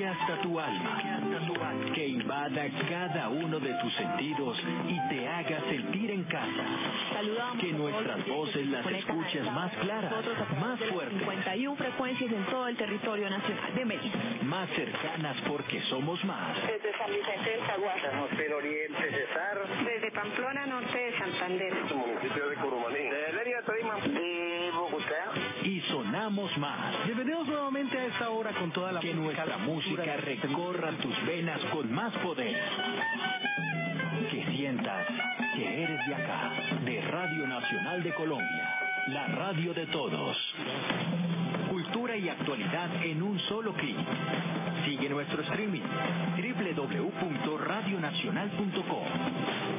Llegue hasta tu alma, que invada cada uno de tus sentidos y te haga sentir en casa. Saludamos que nuestras voces las escuches más claras, más fuertes, 51 frecuencias en todo el territorio nacional. Bienvenidos. más cercanas porque somos más. Desde San Vicente del Caguas, Norte del Oriente, Cesar. desde Pamplona, norte de Santander, Municipio de Curumaní. De Leria, Tolima. De Bogotá. Y sonamos más. Bienvenidos nuevamente a esta hora con toda la Que nuestra música recorra tus venas con más poder. Que sientas que eres de acá, de Radio Nacional de Colombia, la radio de todos. Cultura y actualidad en un solo clic. Sigue nuestro streaming www.radionacional.com.